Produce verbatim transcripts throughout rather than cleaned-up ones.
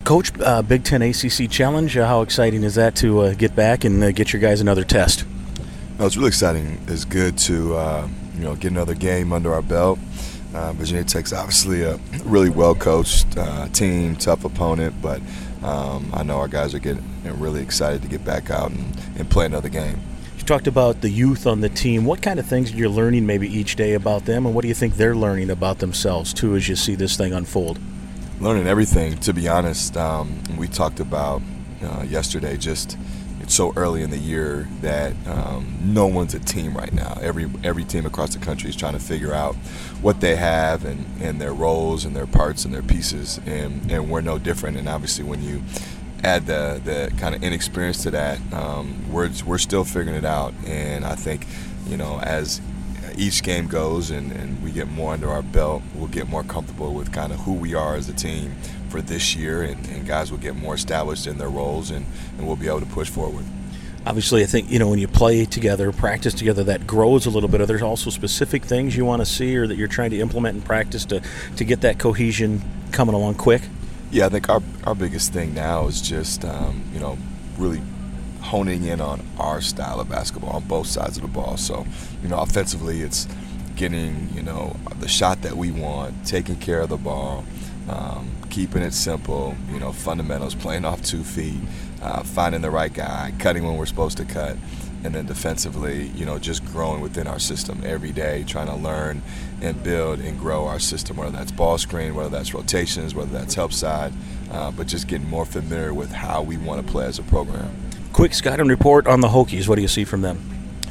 Coach, uh, Big Ten A C C Challenge, uh, how exciting is that to uh, get back and uh, get your guys another test? No, it's really exciting. It's good to uh, you know get another game under our belt. Uh, Virginia Tech's obviously a really well-coached uh, team, tough opponent, but um, I know our guys are getting really excited to get back out and, and play another game. You talked about the youth on the team. What kind of things you're learning maybe each day about them, and what do you think they're learning about themselves too as you see this thing unfold? Learning everything, to be honest. Um, we talked about uh, yesterday just it's so early in the year that um, no one's a team right now. Every every team across the country is trying to figure out what they have and, and their roles and their parts and their pieces, and, and we're no different. And obviously when you add the, the kind of inexperience to that, um, we're, we're still figuring it out. And I think, you know, as each game goes and, and we get more under our belt, we'll get more comfortable with kind of who we are as a team for this year, and, and guys will get more established in their roles, and, and we'll be able to push forward. Obviously, I think, you know, when you play together, practice together, that grows a little bit. Are there also specific things you want to see or that you're trying to implement in practice to, to get that cohesion coming along quick? Yeah, I think our, our biggest thing now is just, um, you know, really honing in on our style of basketball on both sides of the ball. So, you know, offensively, it's getting, you know, the shot that we want, taking care of the ball, um, keeping it simple, you know, fundamentals, playing off two feet, uh, finding the right guy, cutting when we're supposed to cut, and then defensively, you know, just growing within our system every day, trying to learn and build and grow our system, whether that's ball screen, whether that's rotations, whether that's help side, uh, but just getting more familiar with how we want to play as a program. Quick scouting report on the Hokies. What do you see from them?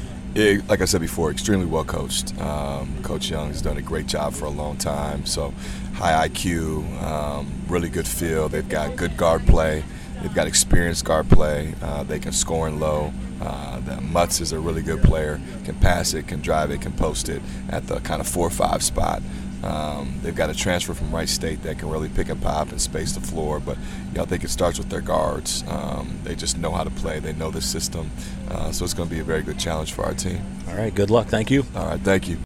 It, like I said before, extremely well coached. Um, Coach Young has done a great job for a long time. So high I Q, um, really good feel. They've got good guard play. They've got experienced guard play. Uh, they can score in low. Uh, that Mutz is a really good player. Can pass it, can drive it, can post it at the kind of four or five spot. Um, they've got a transfer from Wright State that can really pick and pop and space the floor, but you know, I think it starts with their guards. Um, they just know how to play. They know the system, uh, so it's going to be a very good challenge for our team. All right, good luck. Thank you. All right, thank you.